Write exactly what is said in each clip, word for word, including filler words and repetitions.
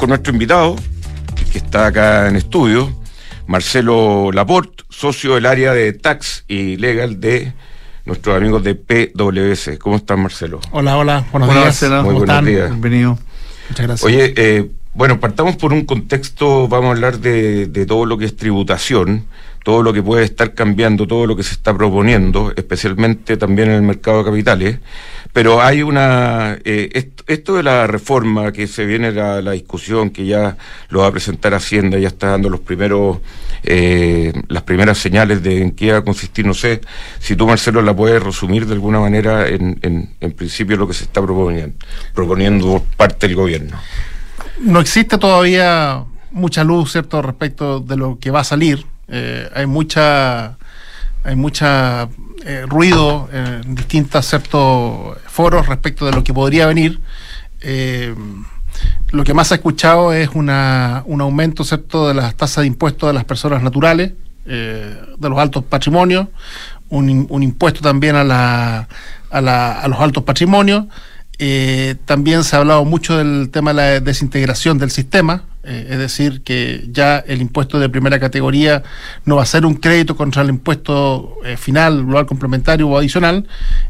con nuestro invitado, que está acá en estudio, Marcelo Laporte, socio del área de Tax y Legal de nuestros amigos de P W S. ¿Cómo estás, Marcelo? Hola, hola, buenos hola, días. Marcelo. Muy ¿Cómo buenos están? días. Bienvenido. Muchas gracias. Oye, eh, bueno, partamos por un contexto, vamos a hablar de, de todo lo que es tributación, todo lo que puede estar cambiando, todo lo que se está proponiendo, especialmente también en el mercado de capitales, pero hay una, eh, esto, esto de la reforma que se viene la, la discusión, que ya lo va a presentar Hacienda, ya está dando los primeros, eh, las primeras señales de en qué va a consistir, no sé, si tú, Marcelo, la puedes resumir de alguna manera en, en, en principio lo que se está proponiendo, proponiendo por parte del gobierno. No existe todavía mucha luz, ¿cierto?, respecto de lo que va a salir. Eh, hay mucha hay mucha eh, ruido en distintos ciertos foros respecto de lo que podría venir. Eh, lo que más se ha escuchado es una un aumento, ¿cierto?, de las tasas de impuestos de las personas naturales, eh, de los altos patrimonios, un, un impuesto también a la, a, la, a los altos patrimonios. Eh, también se ha hablado mucho del tema de la desintegración del sistema, eh, es decir, que ya el impuesto de primera categoría no va a ser un crédito contra el impuesto eh, final, global complementario o adicional,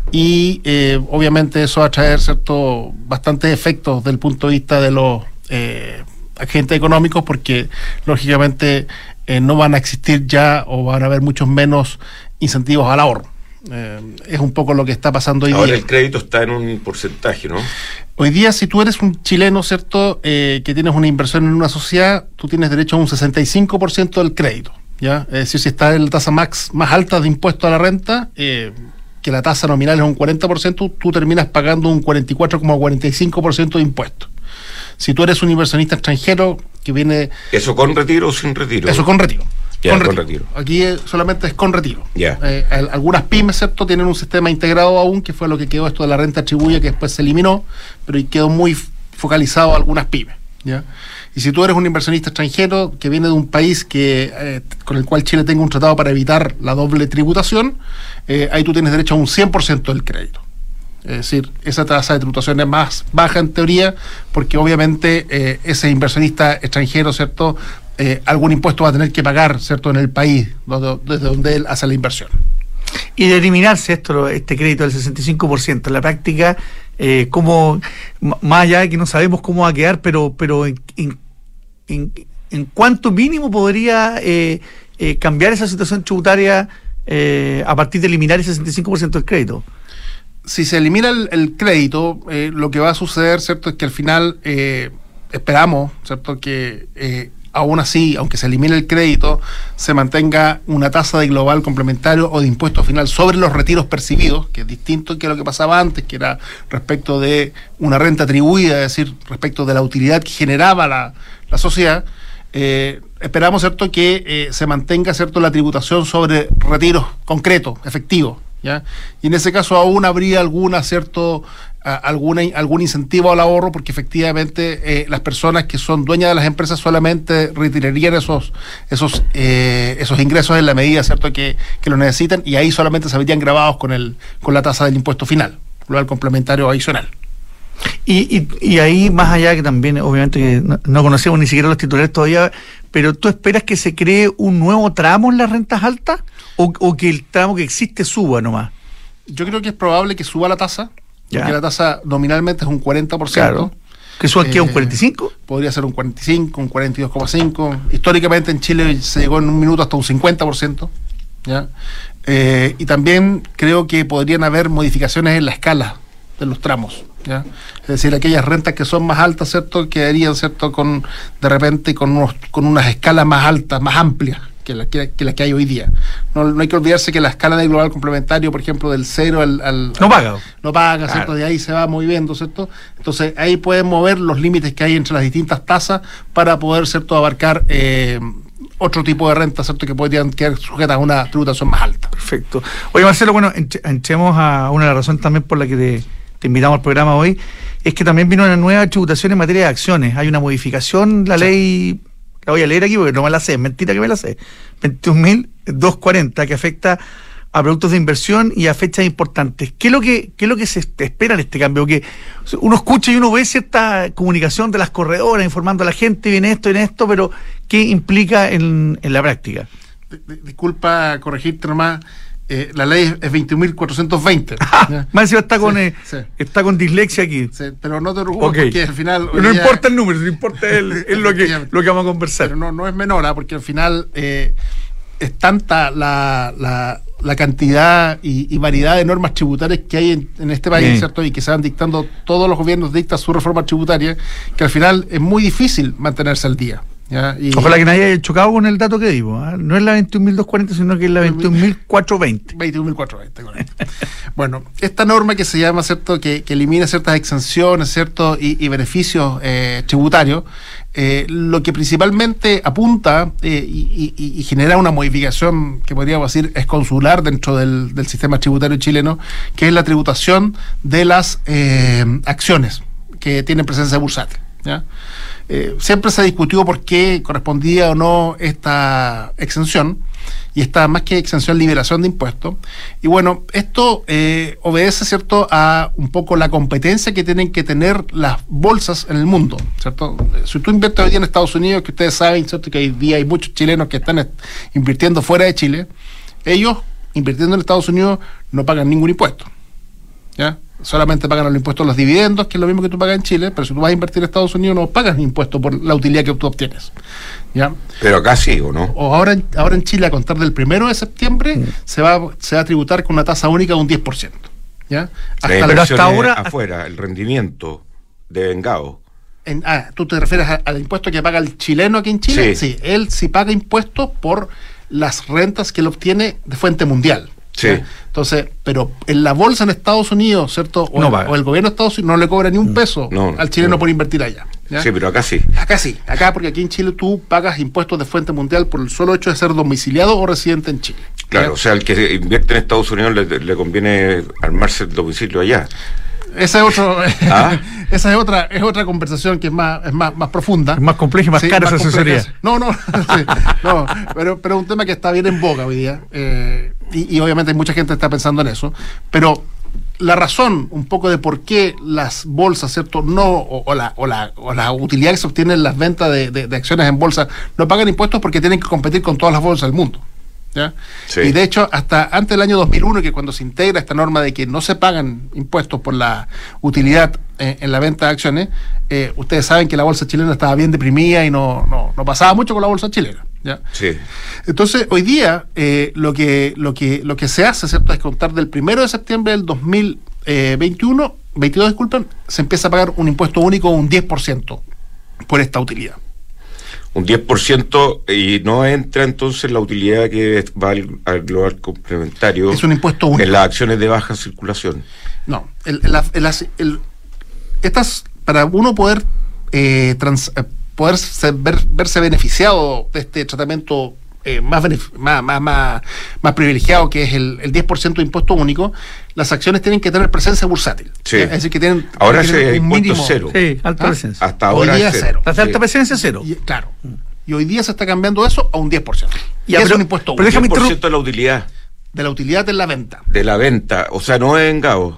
y eh, obviamente eso va a traer cierto bastantes efectos desde el punto de vista de los eh, agentes económicos, porque lógicamente eh, no van a existir ya o van a haber muchos menos incentivos al ahorro. Eh, es un poco lo que está pasando hoy Ahora día. el crédito está en un porcentaje, ¿no? Hoy día, si tú eres un chileno, ¿cierto?, eh, que tienes una inversión en una sociedad, tú tienes derecho a un sesenta y cinco por ciento del crédito, ¿ya? Es decir, si está en la tasa max, más alta de impuesto a la renta, eh, que la tasa nominal es un cuarenta por ciento, tú terminas pagando un cuarenta y cuatro coma cuarenta y cinco por ciento de impuestos. Si tú eres un inversionista extranjero que viene... ¿Eso con retiro o sin retiro? Eso con retiro. Ya, con, con retiro. retiro. Aquí eh, solamente es con retiro. Ya. Eh, algunas pymes, ¿cierto?, tienen un sistema integrado aún, que fue lo que quedó esto de la renta atribuida, que después se eliminó, pero quedó muy focalizado a algunas pymes, ¿ya? Y si tú eres un inversionista extranjero que viene de un país que eh, con el cual Chile tenga un tratado para evitar la doble tributación, eh, ahí tú tienes derecho a un cien por ciento del crédito. Es decir, esa tasa de tributación es más baja en teoría, porque obviamente eh, ese inversionista extranjero, ¿cierto?, eh, algún impuesto va a tener que pagar, ¿cierto?, en el país donde, desde donde él hace la inversión. Y de eliminarse esto, este crédito del sesenta y cinco por ciento, en la práctica, eh, como, más allá de que no sabemos cómo va a quedar, pero, pero en, en, en, en cuánto mínimo podría eh, eh, cambiar esa situación tributaria eh, a partir de eliminar el sesenta y cinco por ciento del crédito. Si se elimina el, el crédito, eh, lo que va a suceder, ¿cierto?, es que al final eh, esperamos, ¿cierto?, que eh, aún así, aunque se elimine el crédito, se mantenga una tasa de global complementario o de impuesto final sobre los retiros percibidos, que es distinto que lo que pasaba antes, que era respecto de una renta atribuida, es decir, respecto de la utilidad que generaba la, la sociedad. Eh, esperamos, ¿cierto?, que eh, se mantenga, ¿cierto?, la tributación sobre retiros concretos, efectivos, ¿ya? Y en ese caso aún habría alguna, ¿cierto?, a, alguna, algún incentivo al ahorro, porque efectivamente eh, las personas que son dueñas de las empresas solamente retirarían esos esos eh, esos ingresos en la medida, ¿cierto?, que, que lo necesitan, y ahí solamente se verían grabados con el con la tasa del impuesto final, global complementario adicional. Y, y, y ahí, más allá que también, obviamente, que no, no conocemos ni siquiera los titulares todavía, pero ¿tú esperas que se cree un nuevo tramo en las rentas altas o, o que el tramo que existe suba nomás? Yo creo que es probable que suba la tasa, ya, porque la tasa nominalmente es un cuarenta por ciento. Claro. ¿Que suba aquí eh, a un cuarenta y cinco? Podría ser un cuarenta y cinco, un cuarenta y dos coma cinco. Históricamente en Chile se llegó en un minuto hasta un cincuenta por ciento, ¿ya? Eh, y también creo que podrían haber modificaciones en la escala de los tramos, ¿ya? Es decir, aquellas rentas que son más altas, ¿cierto?, quedarían, ¿cierto?, con de repente con unos con unas escalas más altas, más amplias que las que, que, la que hay hoy día. No, no hay que olvidarse que la escala de global complementario, por ejemplo, del cero al... al no paga. No paga, ¿cierto? Claro. De ahí se va moviendo, ¿cierto? Entonces, ahí pueden mover los límites que hay entre las distintas tasas para poder, ¿cierto?, abarcar eh, otro tipo de renta, ¿cierto?, que podrían quedar sujetas a una tributación más alta. Perfecto. Oye, Marcelo, bueno, entremos a una de las razones también por la que te, te invitamos al programa hoy, es que también vino una nueva tributación en materia de acciones. Hay una modificación, la sí. ley... La voy a leer aquí porque no me la sé, es mentira que me la sé. veintiún mil doscientos cuarenta, que afecta a productos de inversión y a fechas importantes. ¿Qué es lo que, qué es lo que se espera en este cambio? Porque uno escucha y uno ve cierta comunicación de las corredoras informando a la gente, viene esto, viene esto, pero ¿qué implica en, en la práctica? Disculpa corregirte nomás, eh, la ley es veintiún mil cuatrocientos veinte. Más encima está con, sí, eh, sí. está con dislexia aquí. Sí, pero no te preocupes, okay. porque al final... No día, importa el número, no importa el, es lo que, lo que vamos a conversar. Pero no, no es menor, ¿eh? Porque al final eh, es tanta la, la, la cantidad y, y variedad de normas tributarias que hay en, en este país, sí. ¿cierto? Y que se van dictando, todos los gobiernos dictan su reforma tributaria, que al final es muy difícil mantenerse al día. ¿Ya? Y ojalá que nadie haya chocado con el dato que digo, ¿eh? No es la veintiún mil doscientos cuarenta, sino que es la veintiún mil cuatrocientos veinte. veintiún mil cuatrocientos veinte, correcto. Bueno, esta norma que se llama, ¿cierto?, que, que elimina ciertas exenciones, ¿cierto?, y, y beneficios eh, tributarios, eh, lo que principalmente apunta eh, y, y, y genera una modificación que podríamos decir es consular dentro del, del sistema tributario chileno, que es la tributación de las eh, acciones que tienen presencia bursátil, ¿ya? Eh, siempre se ha discutido por qué correspondía o no esta exención, y esta más que exención, liberación de impuestos. Y bueno, esto eh, obedece, ¿cierto?, a un poco la competencia que tienen que tener las bolsas en el mundo, ¿cierto? Si tú inviertes hoy día en Estados Unidos, que ustedes saben, ¿cierto?, que hoy día hay muchos chilenos que están invirtiendo fuera de Chile, ellos, invirtiendo en Estados Unidos, no pagan ningún impuesto, ¿ya? Solamente pagan los impuestos a los dividendos, que es lo mismo que tú pagas en Chile, pero si tú vas a invertir en Estados Unidos no pagas impuestos por la utilidad que tú obtienes, ¿ya? Pero acá sí, ¿o no? O ahora, ahora en Chile, a contar del primero de septiembre, mm. se va se va a tributar con una tasa única de un diez por ciento, ¿ya? Hasta pero hasta ahora afuera, el rendimiento de vengado. En, ah, ¿tú te refieres a, al impuesto que paga el chileno aquí en Chile? Sí. sí, él sí paga impuestos por las rentas que él obtiene de fuente mundial. Sí. ¿Sí? Entonces, pero en la bolsa en Estados Unidos, ¿cierto? O, no el, o el gobierno de Estados Unidos no le cobra ni un peso no, al chileno no. por invertir allá, ¿ya? Sí, pero acá sí. Acá sí, acá porque aquí en Chile tú pagas impuestos de fuente mundial por el solo hecho de ser domiciliado o residente en Chile. Claro, ¿ya? O sea, el que invierte en Estados Unidos le, le conviene armarse el domicilio allá. Esa es otro, ¿Ah? esa es otra, es otra conversación que es más, es más, más profunda. Es más compleja y más sí, cara esa asesoría. No, no, sí, no, pero, pero un tema que está bien en boga hoy día, eh, y, y obviamente hay mucha gente que está pensando en eso, pero la razón un poco de por qué las bolsas, ¿cierto?, no, o, o, la, o, la, o la utilidad que se obtiene en las ventas de, de, de acciones en bolsa no pagan impuestos porque tienen que competir con todas las bolsas del mundo, ¿ya? Sí. Y de hecho, hasta antes del año dos mil uno, que cuando se integra esta norma de que no se pagan impuestos por la utilidad eh, en la venta de acciones, eh, ustedes saben que la bolsa chilena estaba bien deprimida y no, no, no pasaba mucho con la bolsa chilena, ¿ya? Sí. Entonces, hoy día, eh, lo que lo que lo que se hace, ¿cierto?, es contar del primero de septiembre del dos mil veintiuno, veintidós, disculpen, se empieza a pagar un impuesto único, un diez por ciento por esta utilidad. Un diez por ciento, y no entra entonces la utilidad que va al, al global complementario. Es un impuesto único. En las acciones de baja circulación. No, el, el, el, el, estas, para uno poder eh, trans, eh, poder ser, ver, verse beneficiado de este tratamiento eh, más, más, más, más, más privilegiado, que es el, el diez por ciento de impuesto único, las acciones tienen que tener presencia bursátil. Sí. Es decir, que tienen... Ahora que ese un impuesto mínimo, cero. Sí, alta ¿Ah? presencia. Hasta ahora hoy día es cero. cero. La alta Sí. presencia cero. Y, claro. Y hoy día se está cambiando eso a un diez por ciento. Y Ya, es pero- un impuesto pero único. déjame diez por ciento de la utilidad De la utilidad en la venta. de la venta. O sea, no es vengado.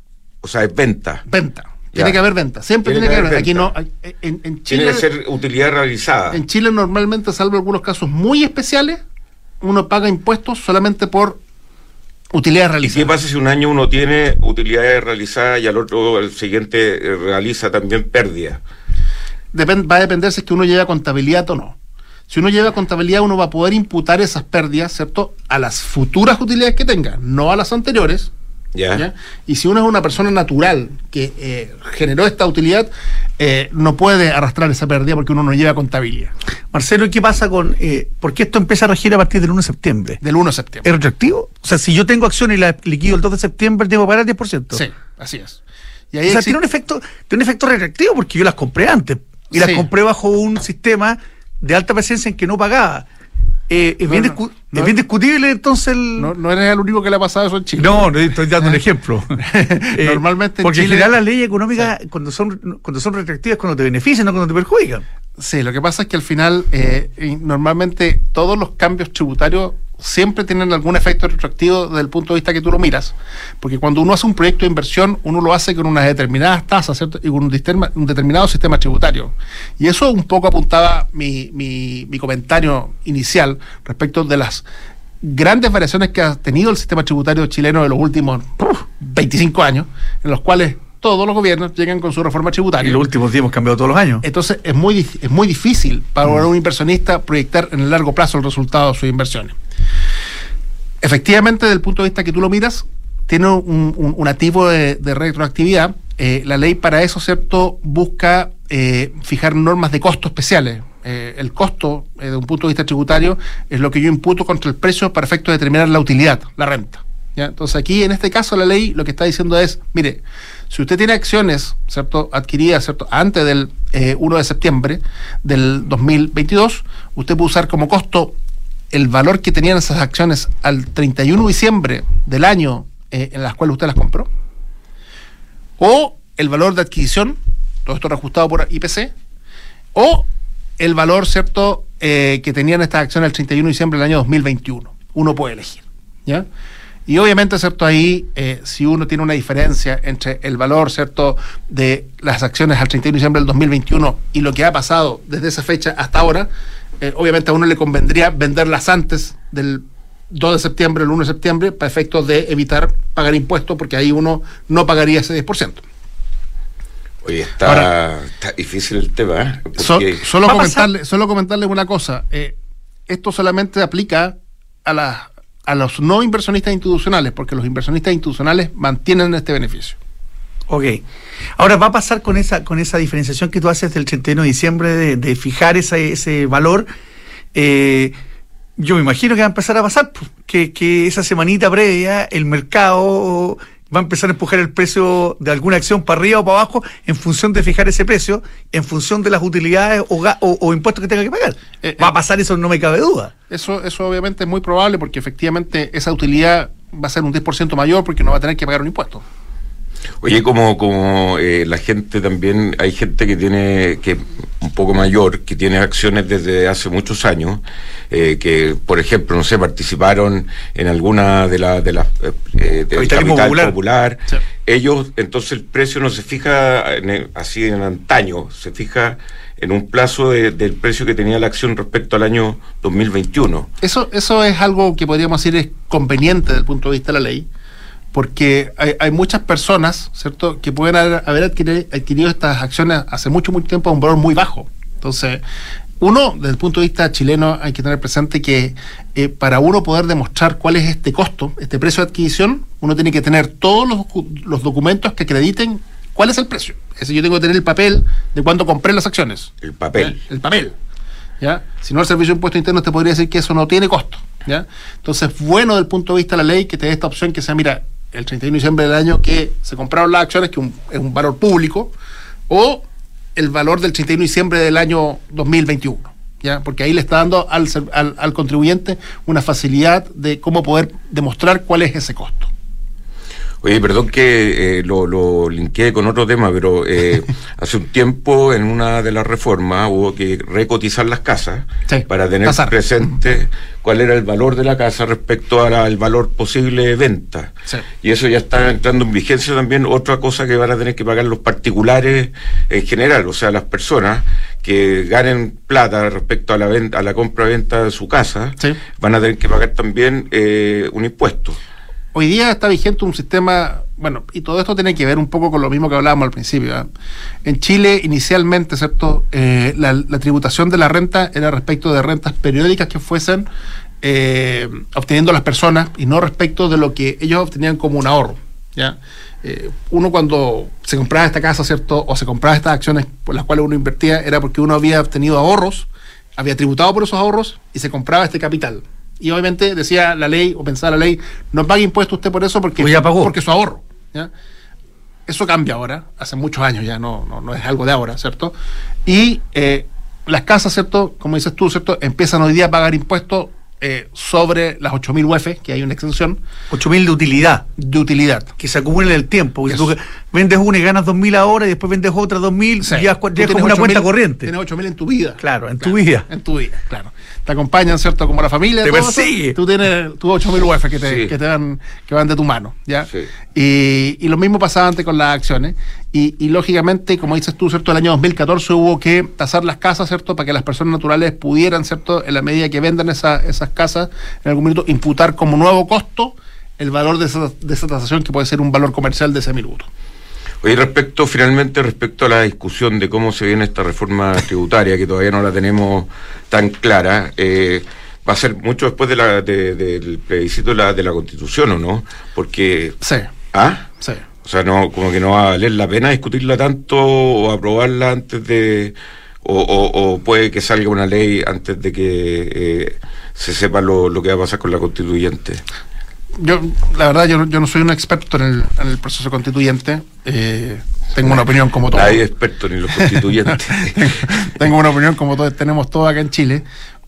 O sea, es venta. Venta. Ya. Tiene que haber venta. Siempre Tiene tiene, que que haber haber venta. Aquí venta. no. En, en Chile. Tiene que ser utilidad realizada. En Chile normalmente, salvo algunos casos muy especiales, uno paga impuestos solamente por utilidades ¿Y realizadas. qué pasa si un año uno tiene utilidades realizadas y al otro, el siguiente, eh, realiza también pérdida? Depend- va a depender si es que uno lleva contabilidad o no. Si uno lleva contabilidad, uno va a poder imputar esas pérdidas, ¿cierto?, a las futuras utilidades que tenga, no a las anteriores. ¿Ya? ¿Ya? Y si uno es una persona natural que eh, generó esta utilidad, eh, no puede arrastrar esa pérdida porque uno no lleva contabilidad. Marcelo, ¿y qué pasa con... Eh, ¿por qué esto empieza a regir a partir del uno de septiembre? Del uno de septiembre. ¿Es retroactivo? O sea, si yo tengo acciones y las liquido el dos de septiembre, ¿tengo que pagar el diez por ciento? Sí, así es. Y O ahí sea, existe- tiene un efecto tiene un efecto retroactivo porque yo las compré antes y las Sí. compré bajo un sistema de alta presencia en que no pagaba. Eh, es, No, bien no, discu- no. es bien discutible entonces el... no, no eres el único que le ha pasado eso en Chile. No, no estoy dando un ejemplo. Eh, Normalmente en porque Chile- en general las leyes económicas cuando son cuando son retroactivas, cuando te benefician, no cuando te perjudican. Sí, lo que pasa es que al final, eh, normalmente todos los cambios tributarios siempre tienen algún efecto retroactivo desde el punto de vista que tú lo miras. Porque cuando uno hace un proyecto de inversión, uno lo hace con unas determinadas tasas, ¿cierto? Y con un, disterma, un determinado sistema tributario. Y eso un poco apuntaba mi, mi, mi comentario inicial respecto de las grandes variaciones que ha tenido el sistema tributario chileno en los últimos uf, veinticinco años, en los cuales todos los gobiernos llegan con su reforma tributaria. Y los últimos días hemos cambiado todos los años. Entonces es muy, es muy difícil para mm. un inversionista proyectar en el largo plazo el resultado de sus inversiones. Efectivamente, desde el punto de vista que tú lo miras, tiene un, un, un activo de, de retroactividad. Eh, la ley para eso, ¿cierto?, busca eh, fijar normas de costo especiales. Eh, el costo, eh, de un punto de vista tributario, es lo que yo imputo contra el precio para efecto de determinar la utilidad, la renta. ¿Ya? Entonces aquí, en este caso, la ley lo que está diciendo es, mire, si usted tiene acciones, ¿cierto?, adquiridas, ¿cierto?, antes del eh, primero de septiembre del dos mil veintidós, usted puede usar como costo el valor que tenían esas acciones al treinta y uno de diciembre del año eh, en las cuales usted las compró, o el valor de adquisición, todo esto reajustado por I P C, o el valor, ¿cierto?, eh, que tenían estas acciones el treinta y uno de diciembre del año dos mil veintiuno. Uno puede elegir, ¿ya? Y obviamente, ¿cierto?, ahí, eh, si uno tiene una diferencia entre el valor, ¿cierto?, de las acciones al treinta y uno de diciembre del dos mil veintiuno y lo que ha pasado desde esa fecha hasta ahora, eh, obviamente a uno le convendría venderlas antes del dos de septiembre, el uno de septiembre, para efectos de evitar pagar impuestos, porque ahí uno no pagaría ese diez por ciento. Oye, está, Ahora, está difícil el tema, ¿eh? So, solo, comentarle, solo comentarles una cosa. Eh, esto solamente aplica a las a los no inversionistas institucionales, porque los inversionistas institucionales mantienen este beneficio. Ok. Ahora va a pasar con esa con esa diferenciación que tú haces del treinta y uno de diciembre de, de fijar esa, ese valor. Eh, yo me imagino que va a empezar a pasar, que, que esa semanita previa el mercado va a empezar a empujar el precio de alguna acción para arriba o para abajo en función de fijar ese precio, en función de las utilidades o, o, o impuestos que tenga que pagar. Eh, va a pasar eso, no me cabe duda. Eso, eso obviamente es muy probable, porque efectivamente esa utilidad va a ser un diez por ciento mayor porque no va a tener que pagar un impuesto. Oye, como como eh, la gente también, hay gente que tiene, que un poco mayor, que tiene acciones desde hace muchos años, eh, que, por ejemplo, no sé, participaron en alguna de las de las eh, del capital popular, popular. Sí. Ellos, entonces el precio no se fija en el, así en antaño, se fija en un plazo de, del precio que tenía la acción respecto al año dos mil veintiuno. Eso, eso es algo que podríamos decir es conveniente desde el punto de vista de la ley, porque hay, hay muchas personas, ¿cierto?, que pueden haber, haber adquirido, adquirido estas acciones hace mucho, mucho tiempo a un valor muy bajo. Entonces, uno, desde el punto de vista chileno, hay que tener presente que eh, para uno poder demostrar cuál es este costo, este precio de adquisición, uno tiene que tener todos los, los documentos que acrediten cuál es el precio. Es decir, yo tengo que tener el papel de cuándo compré las acciones. El papel. El, el papel. ¿Ya? Si no, el Servicio de Impuestos Internos te podría decir que eso no tiene costo. ¿Ya? Entonces, bueno, desde el punto de vista de la ley, que te dé esta opción que sea, mira, el treinta y uno de diciembre del año que se compraron las acciones, que un, es un valor público, o el valor del treinta y uno de diciembre del año dos mil veintiuno, ¿ya? Porque ahí le está dando al, al, al contribuyente una facilidad de cómo poder demostrar cuál es ese costo. Oye, perdón que eh, lo, lo linkeé con otro tema, pero eh, hace un tiempo en una de las reformas hubo que recotizar las casas, sí, para tener pasar presente cuál era el valor de la casa respecto al valor posible de venta. Sí. Y eso ya está entrando en vigencia también, otra cosa que van a tener que pagar los particulares en general, o sea, las personas que ganen plata respecto a la venta, a la compra-venta de su casa, sí, van a tener que pagar también eh, un impuesto. Hoy día está vigente un sistema, bueno, y todo esto tiene que ver un poco con lo mismo que hablábamos al principio, ¿eh? En Chile, inicialmente, ¿cierto?, eh, la, la tributación de la renta era respecto de rentas periódicas que fuesen eh, obteniendo las personas, y no respecto de lo que ellos obtenían como un ahorro, ¿ya? Eh, uno cuando se compraba esta casa, ¿cierto?, o se compraba estas acciones por las cuales uno invertía, era porque uno había obtenido ahorros, había tributado por esos ahorros y se compraba este capital. Y obviamente decía la ley, o pensaba la ley, no pague impuesto usted por eso porque, pues ya pagó, porque es su ahorro, ¿ya? Eso cambia ahora, hace muchos años ya, no, no, no es algo de ahora, ¿cierto? Y eh, las casas, ¿cierto?, como dices tú, ¿cierto?, empiezan hoy día a pagar impuestos eh, sobre las ocho mil U F, que hay una exención. ocho mil de utilidad. De utilidad. Que se acumulen en el tiempo. Porque si tú vendes una y ganas dos mil ahora y después vendes otra dos mil, Sí. ya, ya es como una cuenta corriente. Tienes ocho mil en tu vida. Claro, en Claro, tu vida. En tu vida, claro. Te acompañan, ¿cierto? Como la familia. Te todo eso. persigue. Tú tienes tus ocho mil U F que te, Sí. que te van, que van de tu mano, ¿ya? Sí. Y, y lo mismo pasaba antes con las acciones. Y, y lógicamente, como dices tú, ¿cierto? El año dos mil catorce hubo que tasar las casas, ¿cierto? Para que las personas naturales pudieran, ¿cierto? En la medida que vendan esa, esas casas, en algún minuto, imputar como nuevo costo el valor de esa, de esa tasación, que puede ser un valor comercial de ese minuto. Oye, respecto, finalmente, respecto a la discusión de cómo se viene esta reforma tributaria, que todavía no la tenemos tan clara, eh, va a ser mucho después de la, de, del plebiscito de la, de la Constitución, ¿o no? Porque... Sí. ¿Ah? Sí. O sea, no, como que no va a valer la pena discutirla tanto o aprobarla antes de... O, o, o puede que salga una ley antes de que eh, se sepa lo, lo que va a pasar con la constituyente. Yo, la verdad, yo, yo no soy un experto en el, en el proceso constituyente. Eh, tengo una opinión como todos. Nadie es experto ni los constituyentes. Tengo una opinión como todos tenemos todos acá en Chile.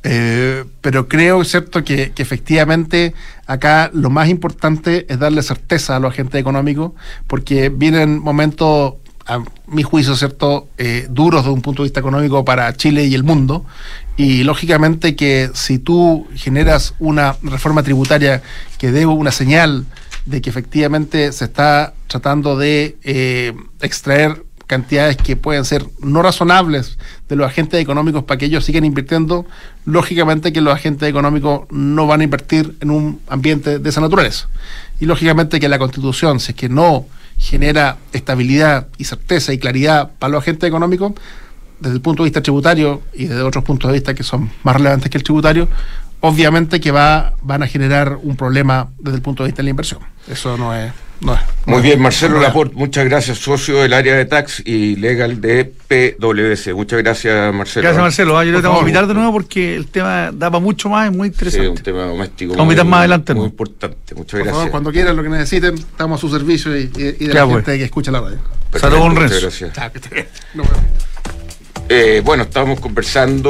Eh, pero creo, cierto, que, que efectivamente acá lo más importante es darle certeza a los agentes económicos, porque vienen momentos, a mi juicio, cierto, eh, duros desde un punto de vista económico para Chile y el mundo, y lógicamente que si tú generas una reforma tributaria que dé una señal de que efectivamente se está tratando de eh, extraer cantidades que pueden ser no razonables de los agentes económicos para que ellos sigan invirtiendo, lógicamente que los agentes económicos no van a invertir en un ambiente de esa naturaleza. Y lógicamente que la Constitución, si es que no genera estabilidad y certeza y claridad para los agentes económicos, desde el punto de vista tributario y desde otros puntos de vista que son más relevantes que el tributario, obviamente que va, van a generar un problema desde el punto de vista de la inversión. Eso no es... No es Muy no bien, es, Marcelo no es. Laporte, muchas gracias, socio del área de tax y legal de P W C. Muchas gracias, Marcelo. Gracias, Marcelo. Ah, yo Por lo tengo que favor. invitar de nuevo porque el tema da para mucho más, es muy Sí, interesante. un tema doméstico. Vamos a invitar más adelante, Muy ¿no? importante, muchas Por gracias. favor, cuando quieran, lo que necesiten, estamos a su servicio y, y, y de Ya, la pues. gente que escucha la radio. Perfecto, Saludos, muchas Renzo. gracias. Chao, que esté bien. Nos vemos. Eh, bueno, estábamos conversando